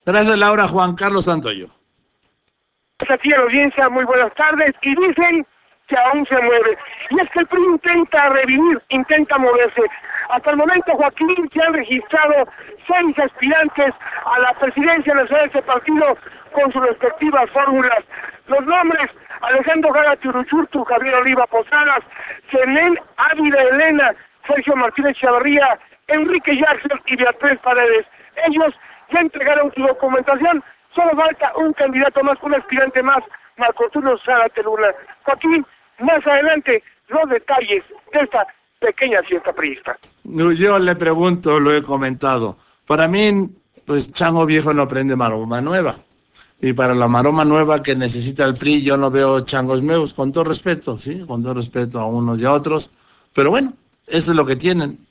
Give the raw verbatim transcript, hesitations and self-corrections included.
Gracias, Laura. Juan Carlos Santoyo. Aquí a la audiencia, muy buenas tardes, y dicen que aún se mueve. Y es que el P R I intenta revivir, intenta moverse. Hasta el momento, Joaquín, se han registrado seis aspirantes a la presidencia nacional de ese partido con sus respectivas fórmulas. Los nombres: Alejandro Jara Tiruchurtu, Javier Oliva Posadas, Zenén Ávila Elena, Sergio Martínez Chavarría, Enrique Jackson y Beatriz Paredes. Ellos ya entregaron su documentación. Solo falta un candidato más, un aspirante más, Marco Tulio Zárate Luna. Joaquín, más adelante, los detalles de esta pequeña fiesta priista. Yo le pregunto, lo he comentado. Para mí, pues chango viejo no prende maroma nueva. Y para la maroma nueva que necesita el P R I, yo no veo changos nuevos, con todo respeto, ¿sí? Con todo respeto a unos y a otros. Pero bueno, eso es lo que tienen.